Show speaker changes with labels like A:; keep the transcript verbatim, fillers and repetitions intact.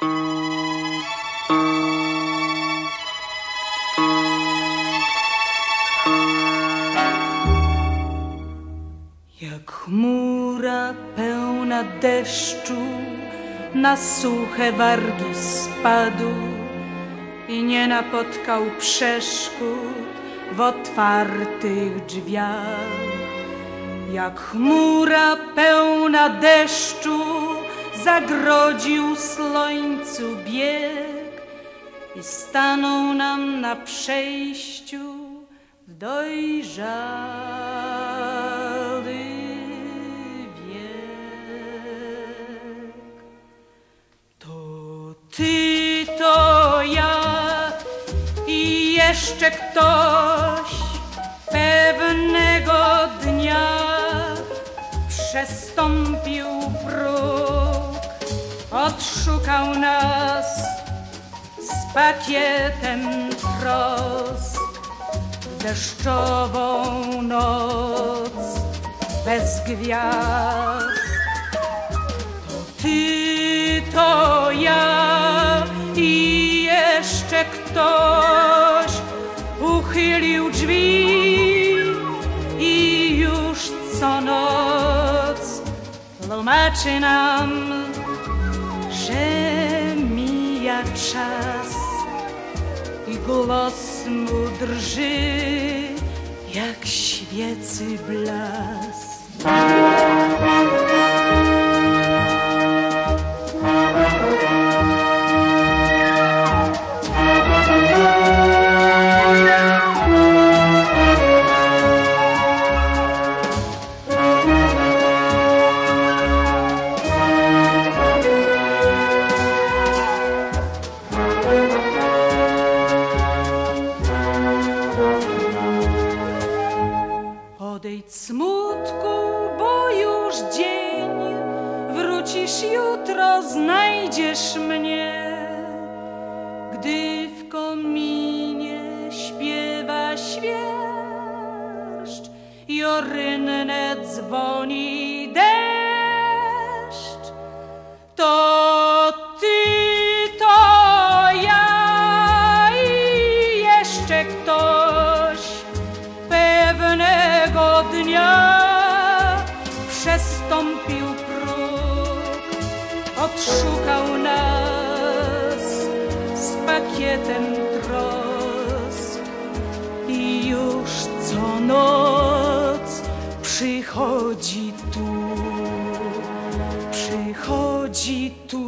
A: Jak chmura pełna deszczu na suche wargi spadł i nie napotkał przeszkód w otwartych drzwiach. Jak chmura pełna deszczu zagrodził słońcu bieg i stanął nam na przejściu w dojrzały wiek. To ty, to ja i jeszcze ktoś pewnego dnia przestąpił próg, odszukał nas z pakietem trosk w deszczową noc bez gwiazd. To ty, to ja i jeszcze ktoś uchylił drzwi i już co noc tłumaczy nam, że mija czas i głos mu drży jak świecy blask. Odejdź smutku, bo już dzień, wrócisz jutro, znajdziesz mnie. Gdy w kominie śpiewa świerszcz i o rynnę dzwoni deszcz, to ty, to ja i jeszcze ktoś pewnego dnia przestąpił próg, odszukał nas z pakietem trosk i już co noc przychodzi tu, przychodzi tu.